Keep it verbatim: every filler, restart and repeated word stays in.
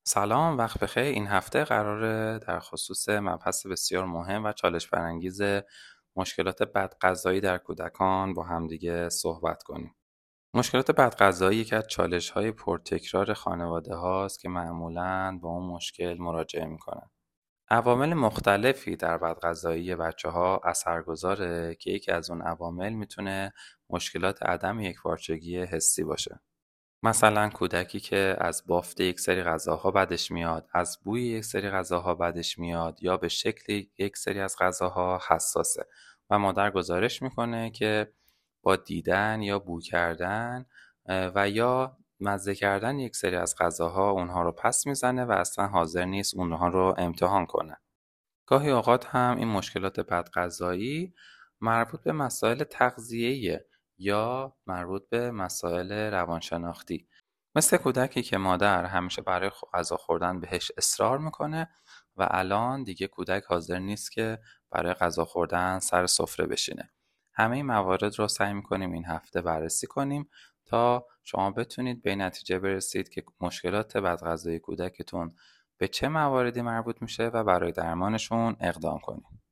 سلام، وقت بخیر. این هفته قراره در خصوص مبحث بسیار مهم و چالش برانگیز مشکلات بدغذایی در کودکان با همدیگه صحبت کنیم. مشکلات بدغذایی یکی از چالش‌های پرتکرار خانواده هاست که معمولاً با اون مشکل مراجعه میکنن. عوامل مختلفی در بدغذایی بچه‌ها اثرگذاره که یکی از اون عوامل میتونه مشکلات عدم یکپارچگی حسی باشه. مثلا کودکی که از بافت یک سری غذاها بدش میاد، از بوی یک سری غذاها بدش میاد یا به شکل یک سری از غذاها حساسه و مادر گزارش میکنه که با دیدن یا بو کردن و یا مزه کردن یک سری از غذاها اونها رو پس میزنه و اصلا حاضر نیست اونها رو امتحان کنه. گاهی اوقات هم این مشکلات بدغذایی مربوط به مسائل تغذیه‌ایه یا مربوط به مسائل روانشناختی. مثل کودکی که مادر همیشه برای خ- غذا خوردن بهش اصرار میکنه و الان دیگه کودک حاضر نیست که برای غذا خوردن سر سفره بشینه. همه این موارد رو سعی میکنیم این هفته بررسی کنیم تا شما بتونید به این نتیجه برسید که مشکلات بدغذایی کودکتون به چه مواردی مربوط میشه و برای درمانشون اقدام کنیم.